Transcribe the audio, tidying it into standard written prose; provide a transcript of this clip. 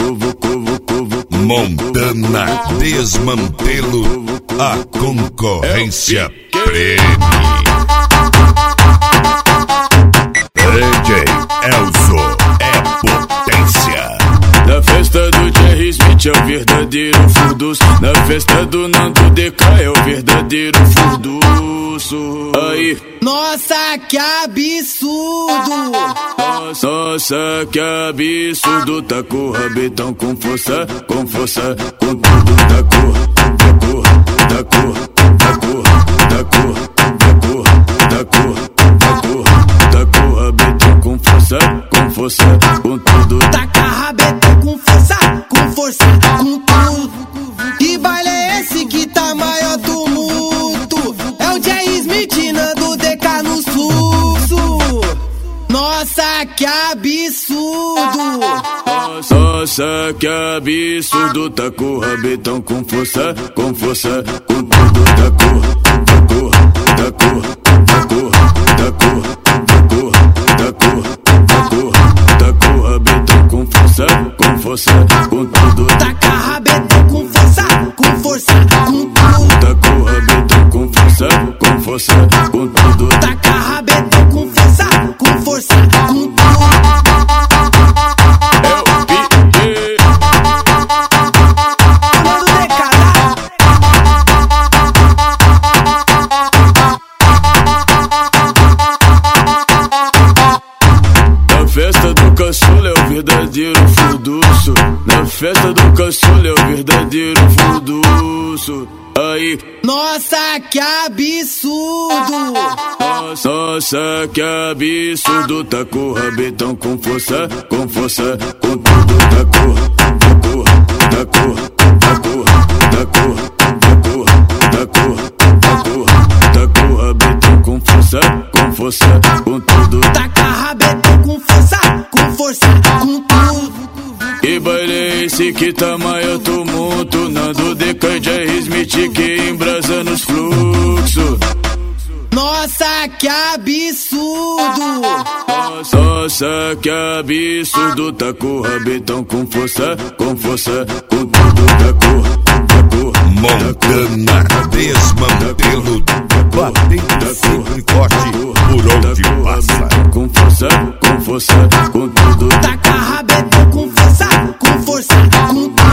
Montana Desmantelo, a concorrência prêmio. DJ Elzo é potência. Na festa do Jerry Smith é o verdadeiro furdus. Na festa do Nando DK é o verdadeiro furduço. Aí, nossa, que absurdo! Nossa, que absurdo. Tá com o rabetão com força, com força, com tudo. Tá com, tá com, tá com, tá com, tá com, tá com, tá com, tá com, tá com o rabetão com força, com tudo. Tá com a rabetão com força, com tudo. Que baile é esse que tá maior tumulto? É o Jerry Smith, Nando DK no fluxo. Nossa, que absurdo! Nossa, que absurdo. Tá com o rabetão com força, com tudo. Tá com, tá com, tá com, tá com, tá com, tá com, tá com, tá com, tá com o rabetão com força, com tudo. Tá com a rabetão com força, com tudo. Tá com o rabetão com força, com tudo. Tá com a rabetão com força, com tudo. É o P.E. Nando DK. Na festa do caçula é o verdadeiro furduço. Na festa do caçula é o verdadeiro furduço. Aí, Nossa, que absurdo! nossa, que absurdo. Tá com o rabetão com força, com tudo. Tá com, tá com, tá com, tá com, tá com, tá com, tá com, tá com, tá com o rabetão com força, com tudo. Tá com a rabetão com força, com tudo. Que baile é esse que tá maior tumulto? Nando DK e Jerry Smith que embrasa nos fluxos. Nossa, que absurdo! Nossa, que absurdo. Tá com o rabetão com força, com tudo. Tá com, tá com, Montana Desmantelo, batendo sempre forte por onde passa. com força, com tudo. Tá com a rabetão com força, com tudo.